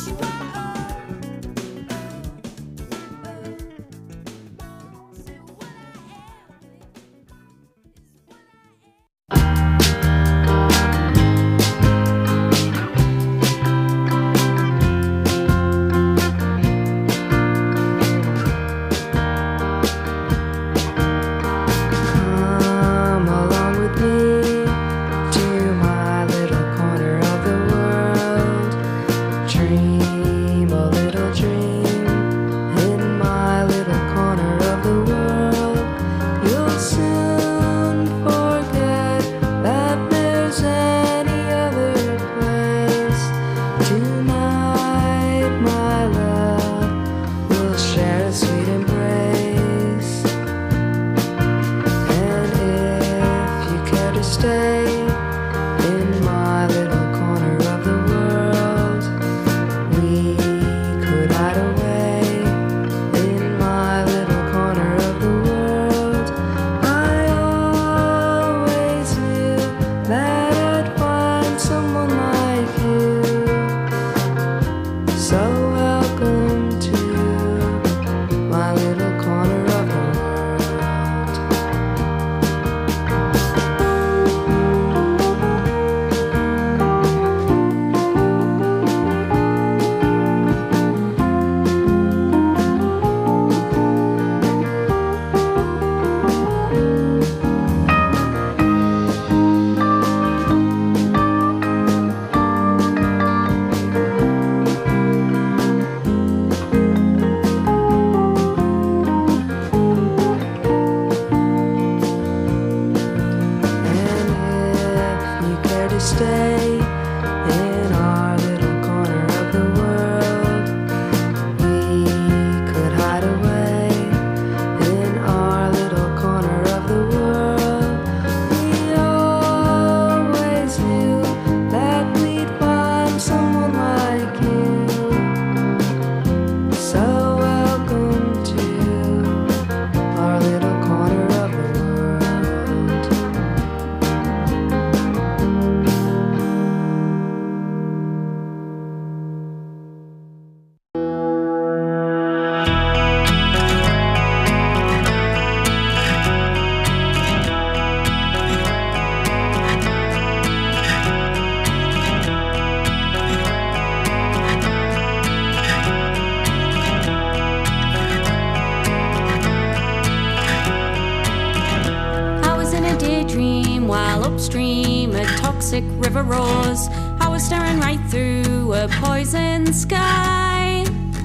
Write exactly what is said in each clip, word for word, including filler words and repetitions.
River roars. I was staring right through a poison sky.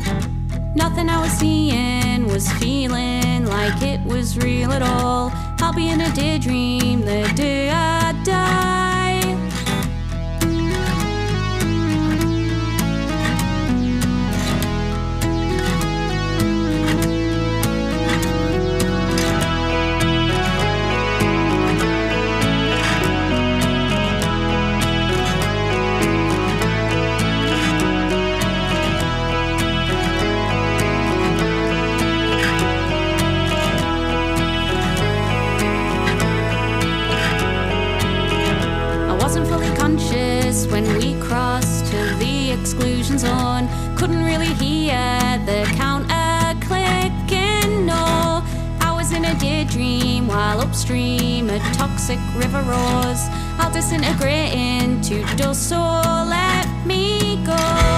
Nothing I was seeing was feeling like it was real at all. I'll be in a daydream the day I die. When we crossed to the exclusion zone, couldn't really hear the counter clicking, no. I was in a daydream while upstream a toxic river roars. I'll disintegrate into dust, so let me go.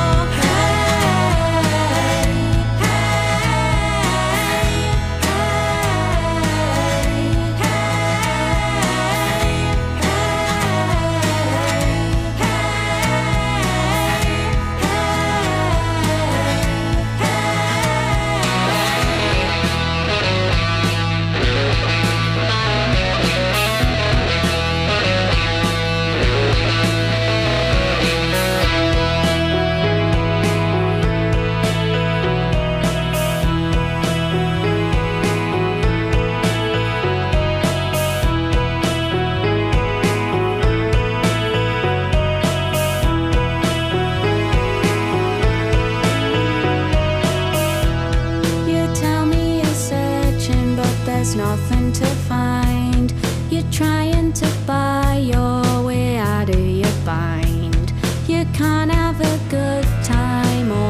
Nothing to find. You're trying to buy your way out of your bind. You can't have a good time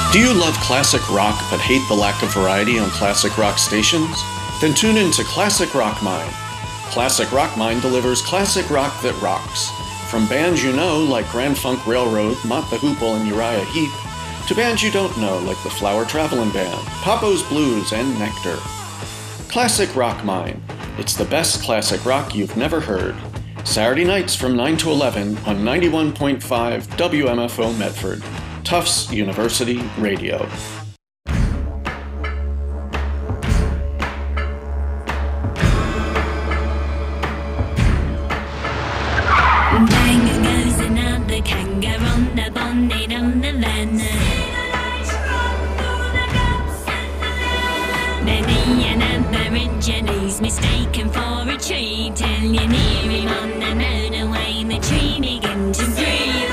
Do you love classic rock but hate the lack of variety on classic rock stations? Then tune in to Classic Rock Mine. Classic Rock Mine delivers classic rock that rocks. From bands you know like Grand Funk Railroad, Mott the Hoople, and Uriah Heep, to bands you don't know like the Flower Travelin' Band, Papo's Blues, and Nectar. Classic Rock Mine. It's the best classic rock you've never heard. Saturday nights from nine to eleven on ninety-one point five W M F O Medford, Tufts University Radio. Bang goes another kangaroo on the bonnet on the van. Many an Aborigines mistaken for a tree, till you near him on the motorway, the tree begin to breathe.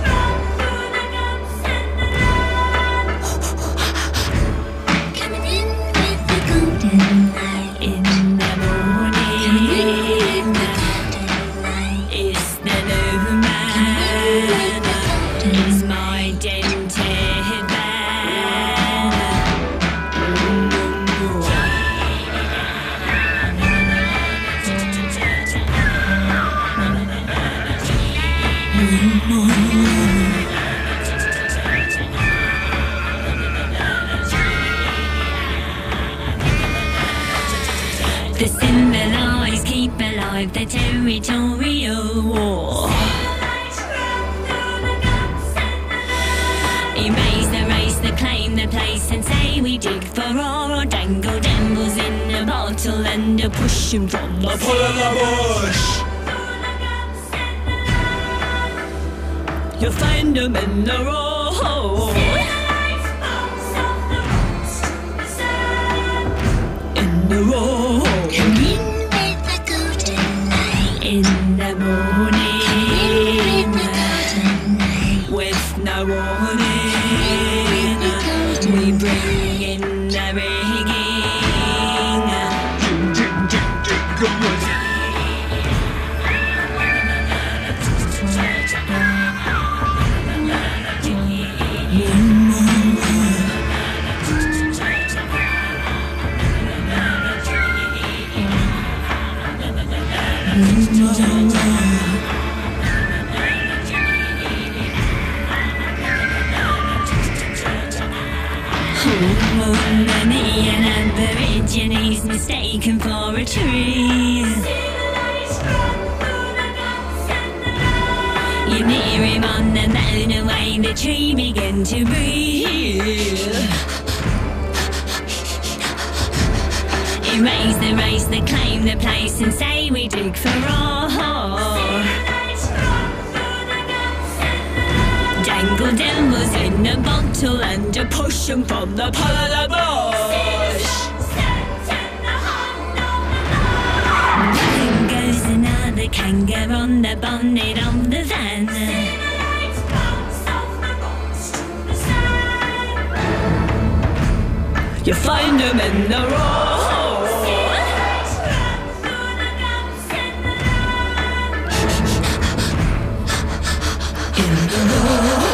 Coming in with the golden light in the morning. It's the new man. It's my dented van. The civilized keep alive the territorial war. Erase the race, the claim the place, and say we dig for ore, or dangle devils in a bottle and a push 'em from the pull of the bush. You'll find 'em in the road. In the road. Come in with the golden light. In the morning. Come in with the golden light. With no warning. We bring in the rigging. Jing, jing, jing, jing, Many an Aborigines mistaken for a tree. You near him on the motorway, the tree begin to breathe. Erase the race, the claim the place, and say we dig for ore. Dangle devils in a bottle and a push 'em from the pull of the bush. Bang goes another kangaroo on the bonnet of the van. You find 'em in the road. In the road.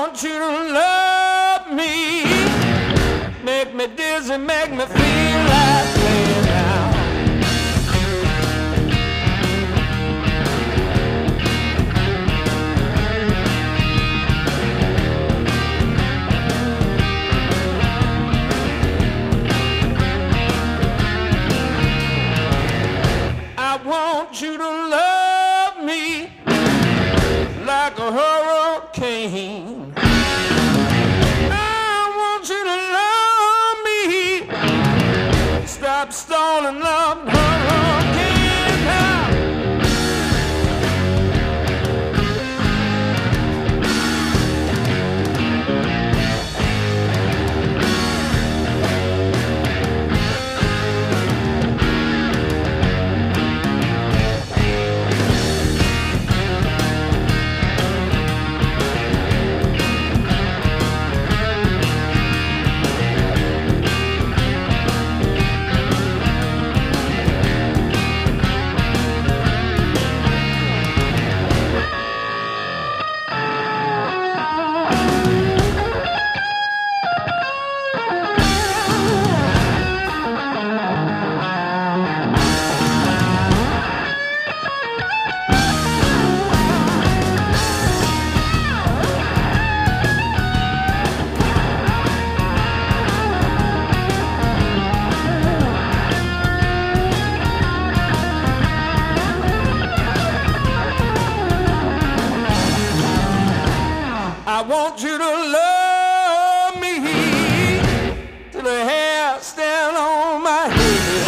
want you to love me, make me dizzy, make me feel like playing now. I want you to love me like a hurricane. I want you to love me. Stop stalling up, hurricane now. I want you to love me till the hair stand on my head.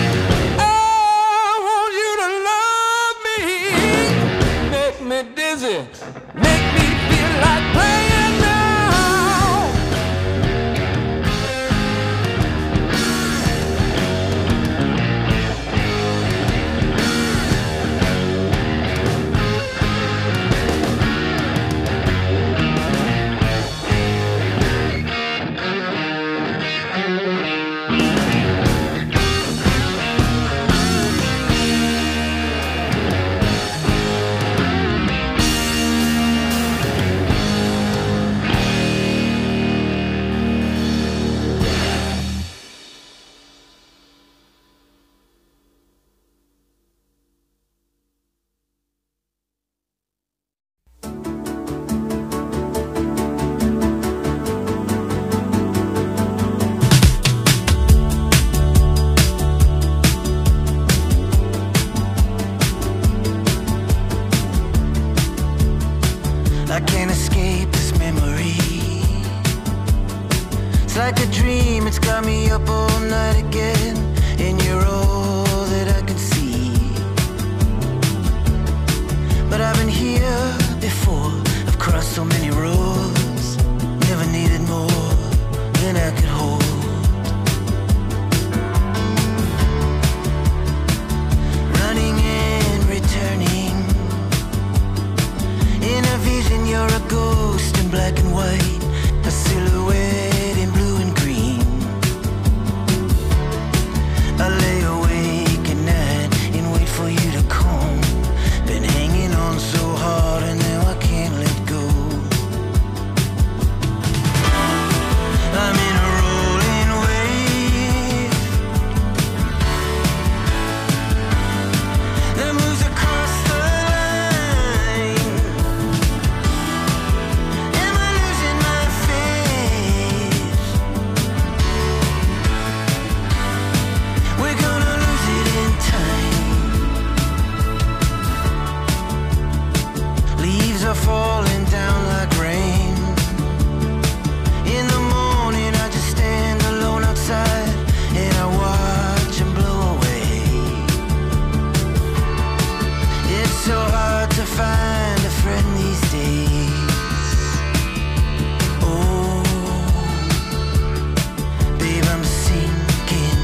I want you to love me, make me dizzy, make me feel like playing now. I can't escape this memory. It's like a dream, it's got me up all night again. And you're all that I can see. But I've been here before, I've crossed so many roads. Never needed more than I could hold. Running and returning. In a vision you're a ghost in black and white, a silhouette in blue and green. I lay awake at night and wait for you to come. Been hanging on so hard and now I can't let go. I'm in a rolling wave that moves across the line. Am I losing my faith? We're gonna lose it in time. Leaves are falling down like rain. In the morning I just stand alone outside and I watch them blow away. It's so hard to find a friend these days. Oh, babe, I'm sinking.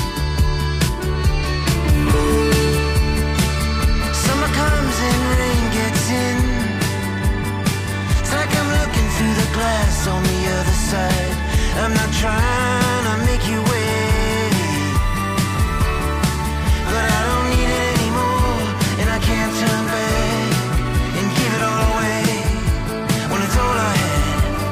Summer comes and rain gets in. It's like I'm looking through the glass on the other side. I'm not trying to make you wait, but I don't need it anymore, and I can't turn back and give it all away when it's all I had.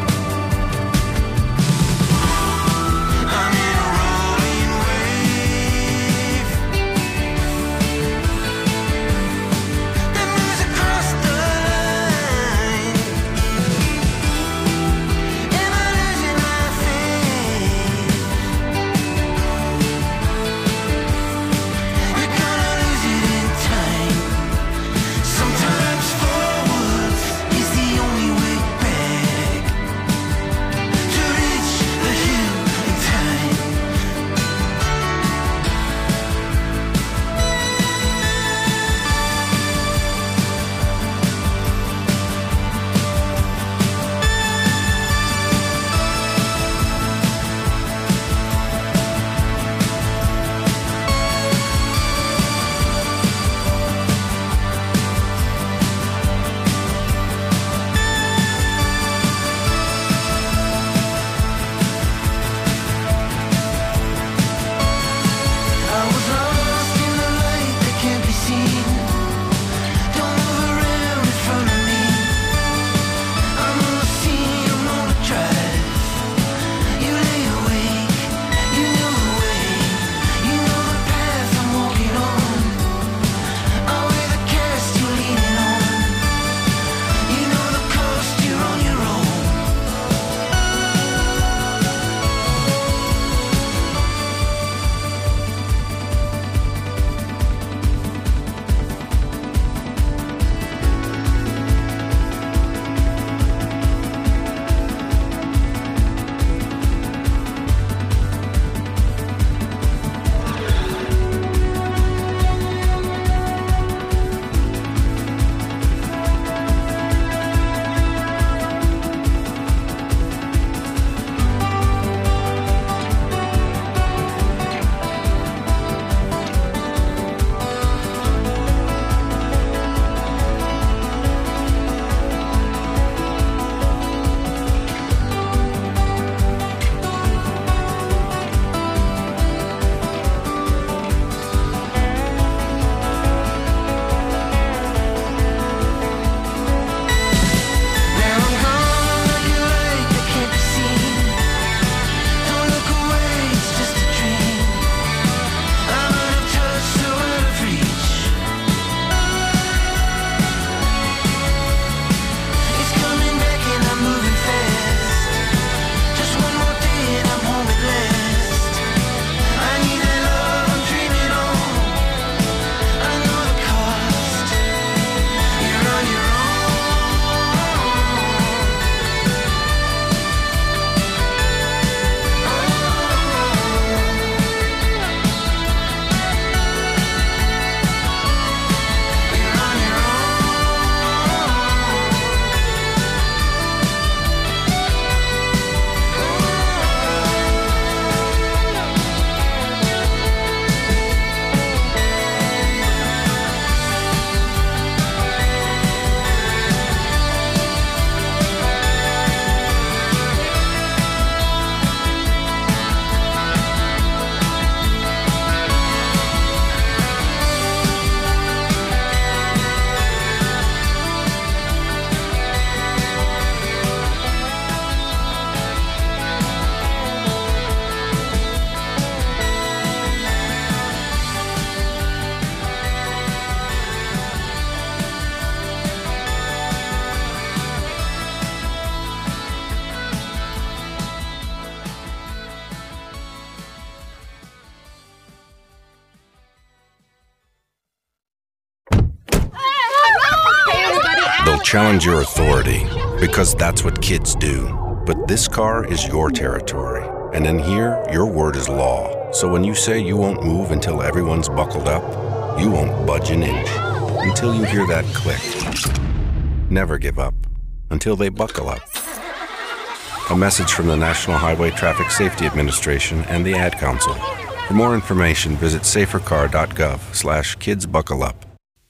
challenge your authority, because that's what kids do. But this car is your territory, and in here, your word is law. So when you say you won't move until everyone's buckled up, you won't budge an inch until you hear that click. Never give up until they buckle up. A message from the National Highway Traffic Safety Administration and the Ad Council. For more information, visit safercar dot gov slash kids buckle up.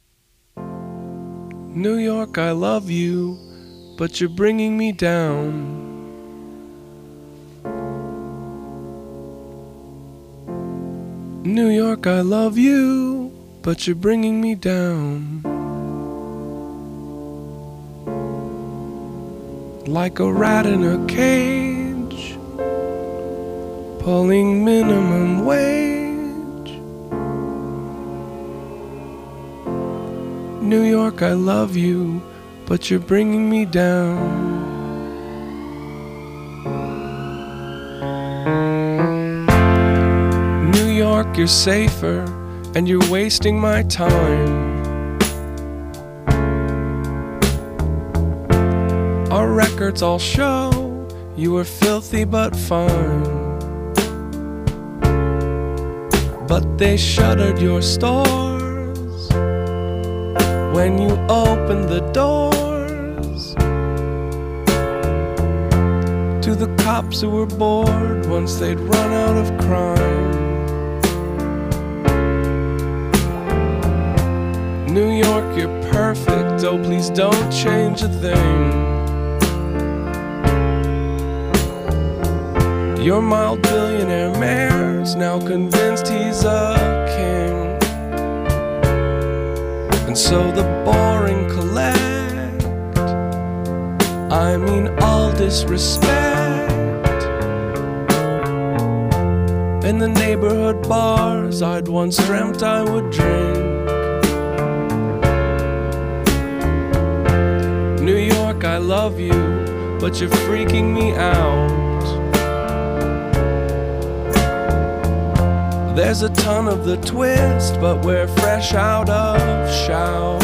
New York, I love you, but you're bringing me down. New York, I love you, but you're bringing me down. Like a rat in a cage, pulling minimum wage. New York, I love you, but you're bringing me down. New York, you're safer, and you're wasting my time. Our records all show you were filthy but fine. But they shuttered your stores when you opened the doors to the cops who were bored once they'd run out of crime. New York, you're perfect, oh please don't change a thing. Your mild billionaire mayor's now convinced he's a king, and so the boring collect, I mean all disrespect. In the neighborhood bars I'd once dreamt I would drink. New York, I love you, but you're freaking me out. There's a ton of the twist, but we're fresh out of shout.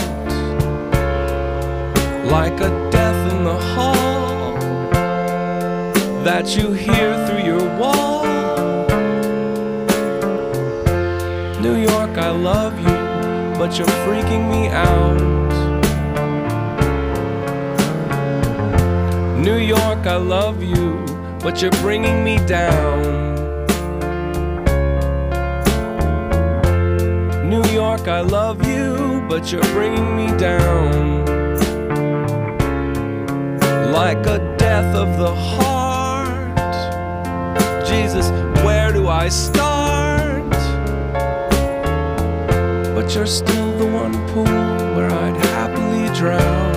Like a death in the hall that you hear through your wall. New York, I love you, but you're freaking me out. New York, I love you, but you're bringing me down. New York, I love you, but you're bringing me down. Like a death of the heart. Jesus, where do I start? But you're still the one pool where I'd happily drown.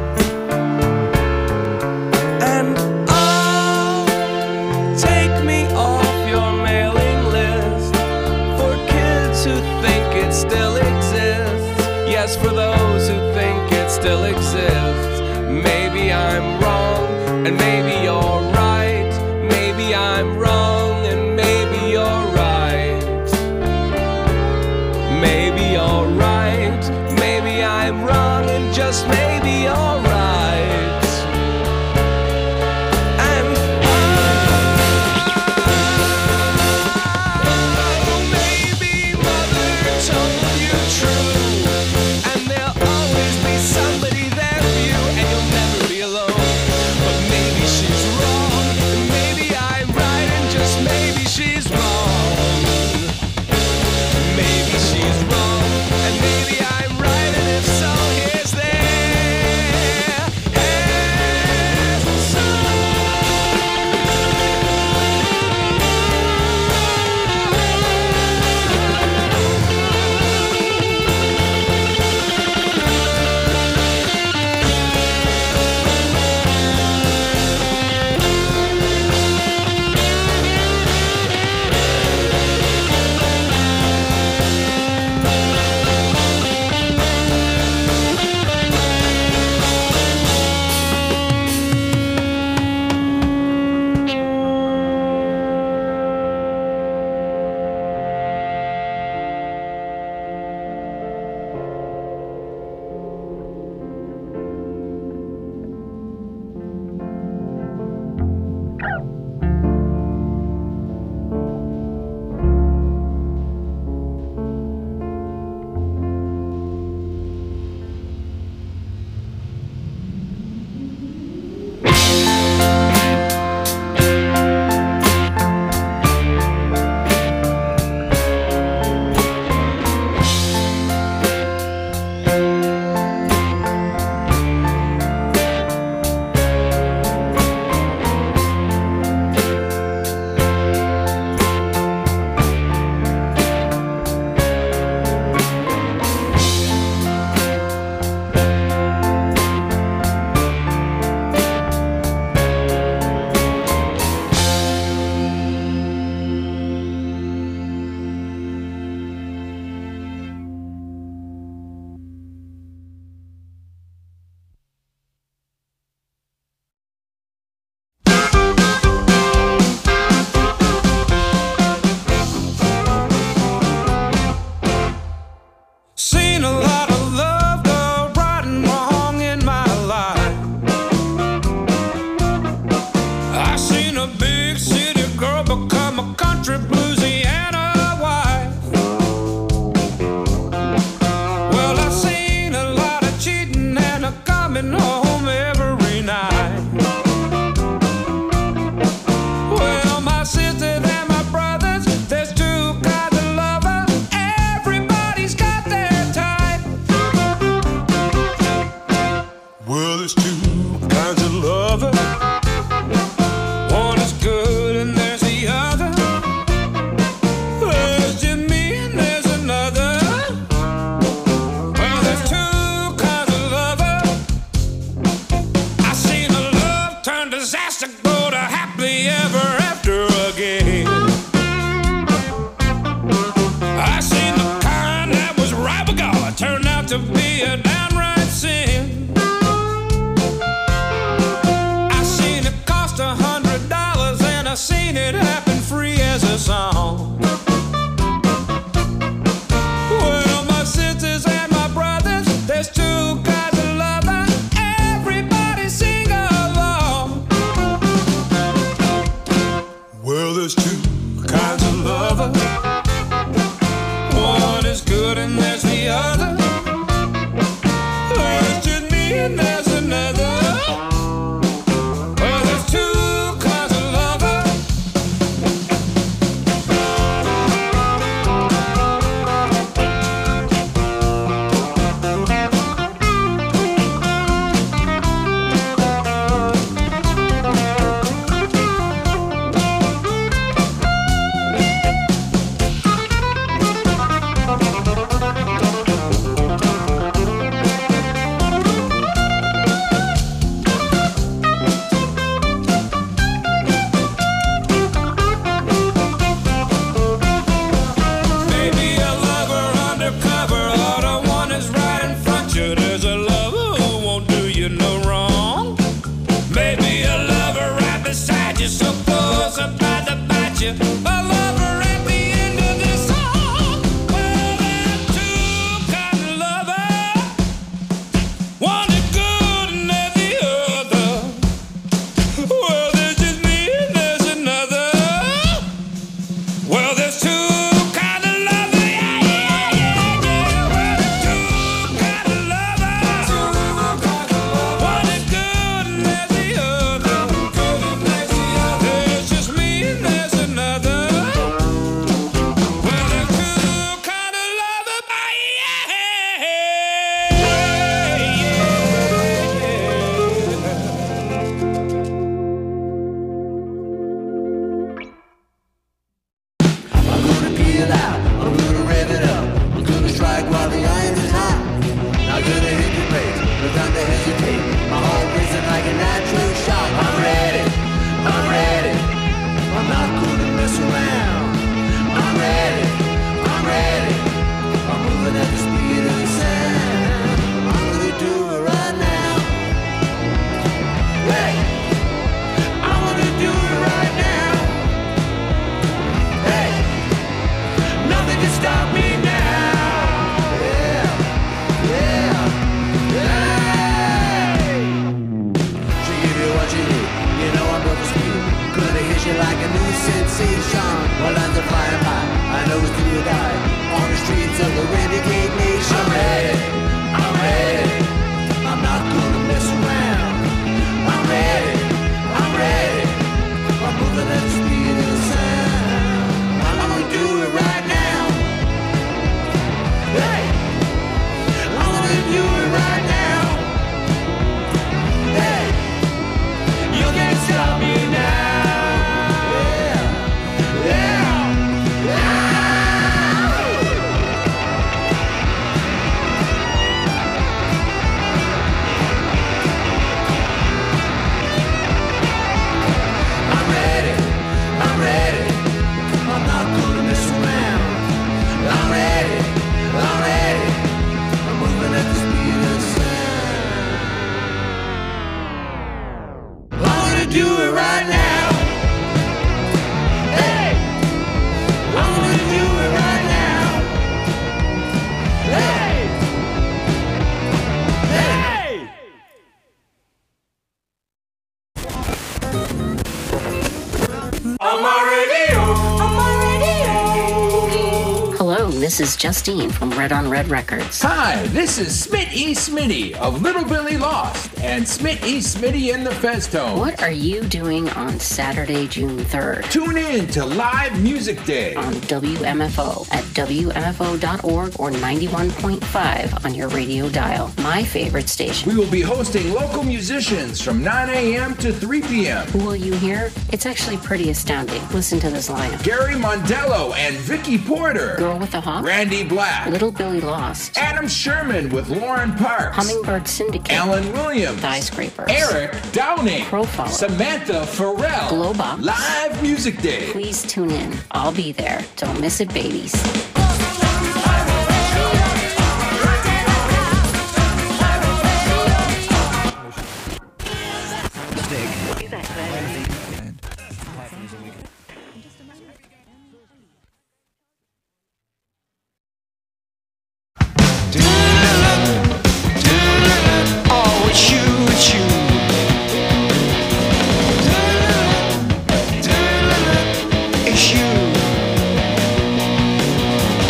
And oh, take me off your mailing list for kids who think it still exists. Yes, for those who think it still exists. Maybe I'm wrong, and maybe you're right. Maybe I'm wrong, and maybe you're right. Maybe you're right. Maybe I'm wrong, and just maybe you like a new sensation. While as I fly by, I know it's till you die. On the streets of the renegade nation. I'm ready, I'm ready. I'm not gonna mess around. I'm ready, I'm ready. I'm moving at the speed of the sound. I'm gonna do it right now. Hey, I'm gonna do it right now. Hey, you can't stop me now. Yeah, yeah, yeah. I'm ready, I'm ready. I'm not gonna mess around. I'm ready, I'm ready. I'm moving at the speed of the sound. I'm gonna do it right now. Hey, I'm gonna do it right now. Hey, hey. On my radio, on my radio. Hello, this is Justine from Red on Red Records. Hi, this is Smit E. Smitty of Little Billy Lost and Smit E. Smitty and the Feztones. What are you doing on Saturday, June third? Tune in to Live Music Day on W M F O at W M F O dot org or ninety-one point five on your radio dial. My favorite station. We will be hosting local musicians from nine a.m. to three p.m. Who will you hear? It's actually pretty astounding. Listen to this lineup. Gary Mondello and Vicky Porter. Girl with a Hawk. Randy Black. Little Billy Lost. Adam Sherman with Lauren Parks. Hummingbird Syndicate. Alan Williams. Thigh Scrapers. Eric Downing. Profile. Samantha Farrell. Glowbox. Live Music Day. Please tune in. I'll be there. Don't miss it, babies. Oh, it's you, it's you. It's you.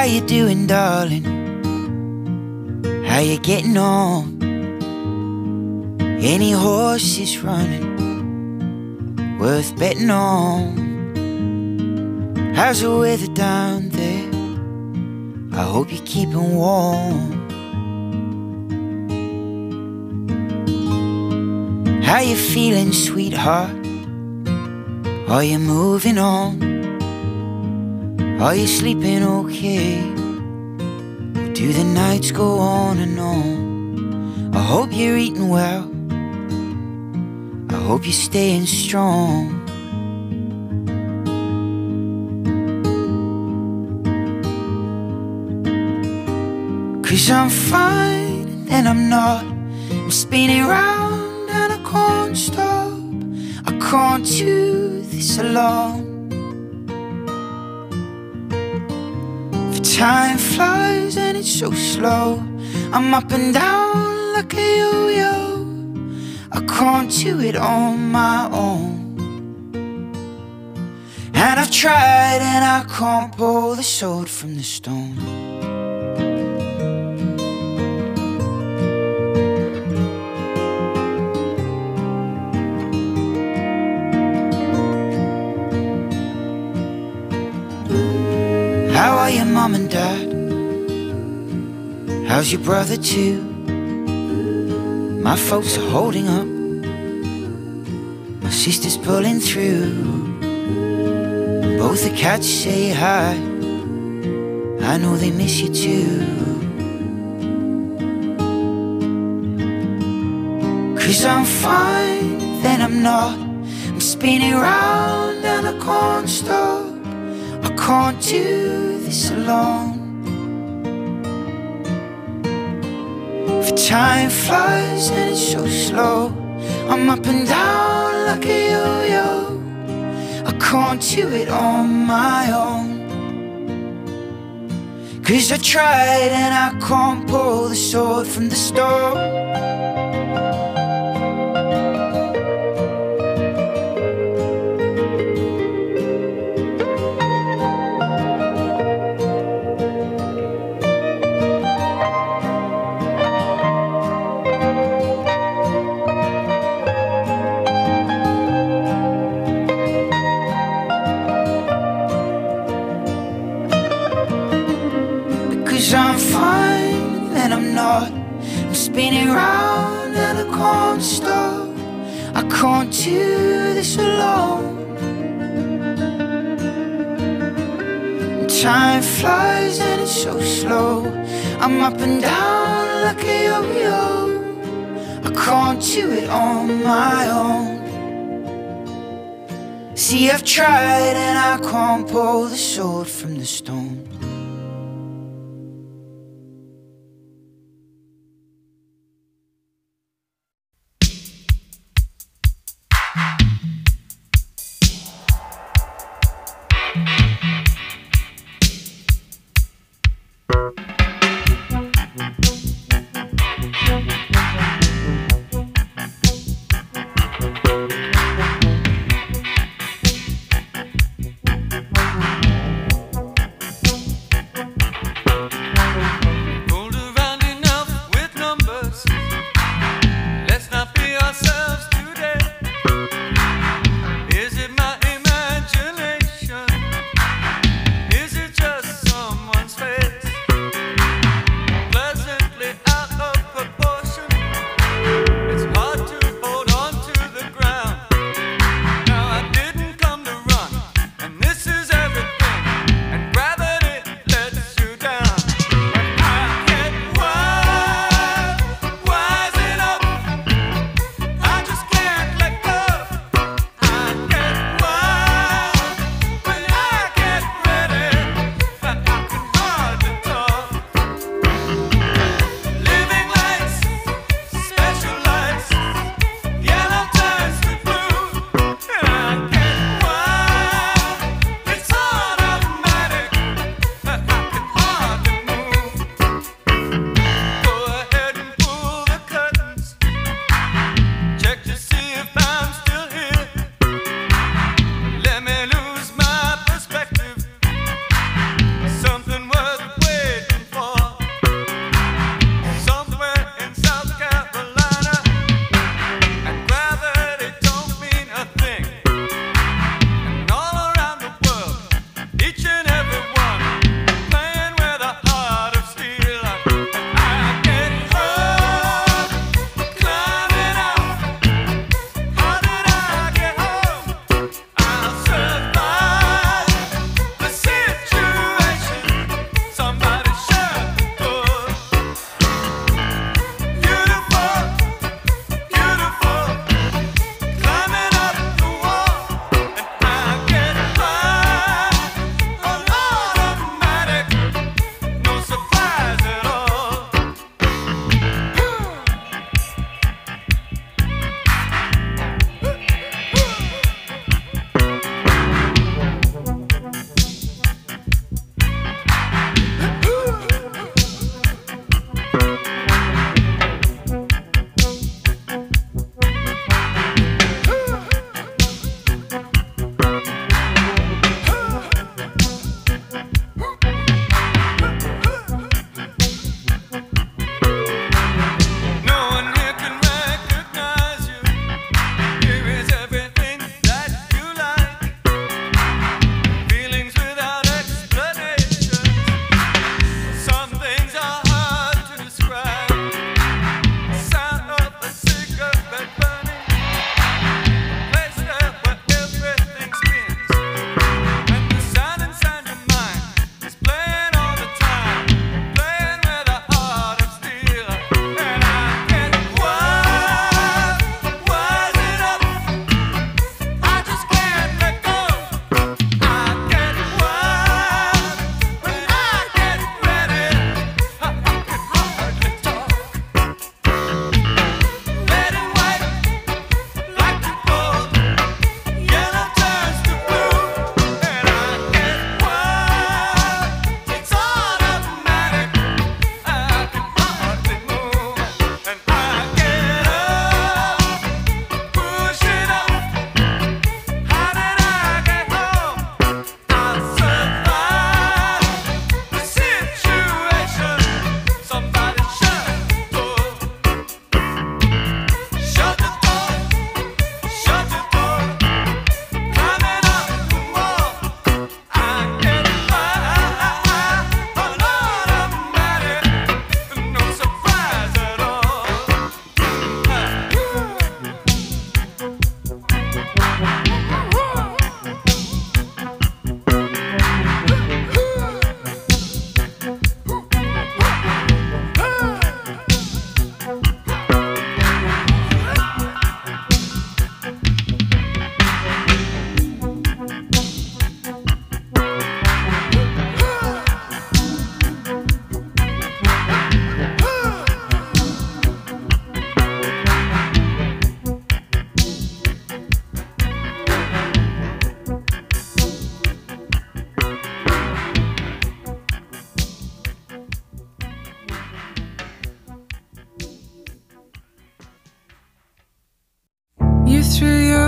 How you doing, darling? How you getting on? Any horses running worth betting on? How's the weather down there? I hope you're keeping warm. How you feeling, sweetheart? Are you moving on? Are you sleeping okay? Or do the nights go on and on? I hope you're eating well. I hope you're staying strong. Cause I'm fine and I'm not. I'm spinning round and I can't stop. I can't do this alone. For time flies and it's so slow. I'm up and down like a yo-yo. I can't do it on my own. And I've tried and I can't pull the sword from the stone. How are your mom and dad? How's your brother too? My folks are holding up. My sister's pulling through. Both the cats say hi. I know they miss you too. Cause I'm fine, then I'm not. I'm spinning round and I can't stop. I can't do this alone. For time flies and it's so slow. I'm up and down like a yo-yo. I can't do it on my own. Cause I tried and I can't pull the sword from the stone. I'm fine and I'm not. I'm spinning round and I can't stop. I can't do this alone. Time flies and it's so slow. I'm up and down like a yo-yo. I can't do it on my own. See, I've tried and I can't pull the sword from the stone.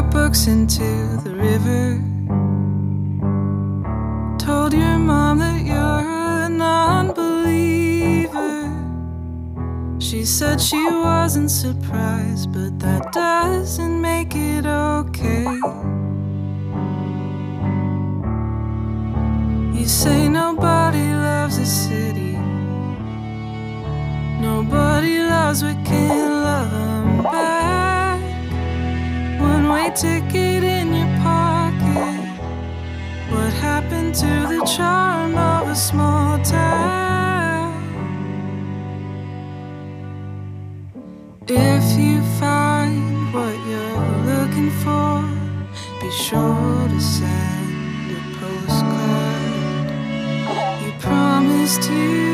books into the river. Told your mom that you're a non-believer. She said she wasn't surprised, but that doesn't make it okay. You say nobody loves a city, nobody loves what can't love them back. One-way ticket in your pocket. What happened to the charm of a small town? If you find what you're looking for, be sure to send a postcard. You promised you